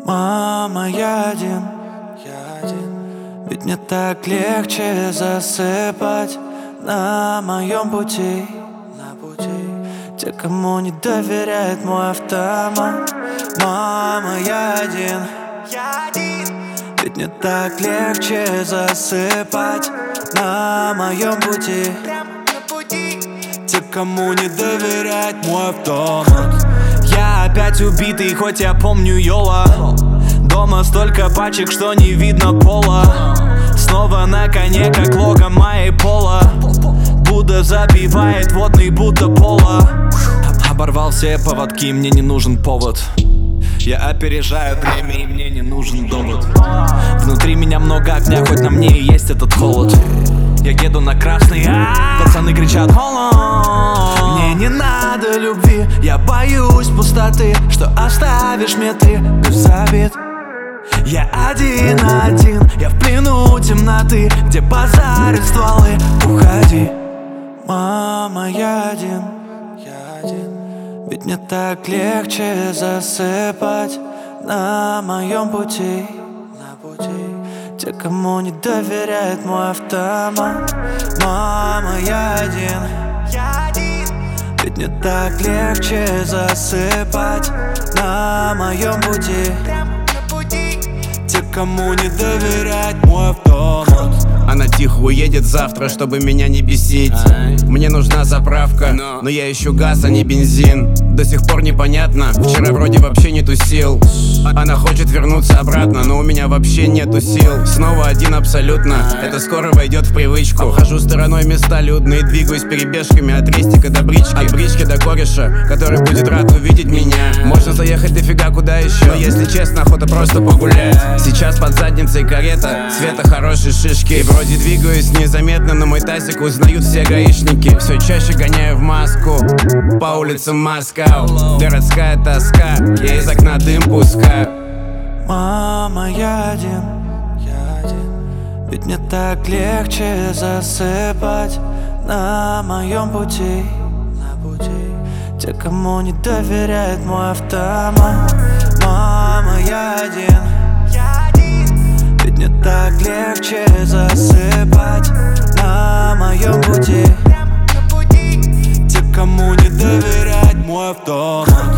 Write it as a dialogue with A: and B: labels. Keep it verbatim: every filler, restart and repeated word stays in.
A: Мама, я один, я один. Ведь мне так легче засыпать на моем пути, на пути. Те, кому не доверяет мой автомат. Мама, я один, я один. Ведь мне так легче засыпать на моем пути, те, кому не доверяет мой автомат. Я опять убитый, хоть я помню Йола. Дома столько пачек, что не видно пола. Снова на коне, как лого моей пола. Будда забивает водный, будто пола. Оборвал все поводки, мне не нужен повод. Я опережаю время, и мне не нужен довод. Внутри меня много огня, хоть на мне и есть этот холод. Я еду на красный, а пацаны кричат холод. Мне не надо любви, я боюсь пустоты, что оставишь мне ты без обид. Я один-один, я в плену темноты, где базарят стволы. Уходи, мама, я один, я один. Ведь мне так легче засыпать на моем пути, на пути. Те, кому не доверяет мой автомат. Мама, я один, я один. Ведь мне так легче засыпать на моем пути, те, кому не доверяет мой автомат.
B: Она тихо уедет завтра, чтобы меня не бесить. Мне нужна заправка, но я ищу газ, а не бензин. До сих пор непонятно, вчера вроде вообще нету сил. Она хочет вернуться обратно, но у меня вообще нету сил. Снова один абсолютно, это скоро войдет в привычку. Обхожу стороной места людные, двигаюсь перебежками от рестика до брички. От брички до кореша, который будет рад увидеть меня. Можно заехать дофига куда еще, но если честно, охота просто погулять. Сейчас под задницей карета, цвета хорошей шишки. И вроде двигаюсь незаметно, но мой тазик узнают все гаишники. Все чаще гоняю в маску по улицам Москва. Городская тоска, я из окна дым пускаю.
A: Мама, я один, я один. Ведь мне так легче засыпать на моем пути, на пути. Те, кому не доверяет мой автомат. Мама, я один, я один. Ведь мне так легче засыпать на моем пути, те, кому не доверяет мой автомат.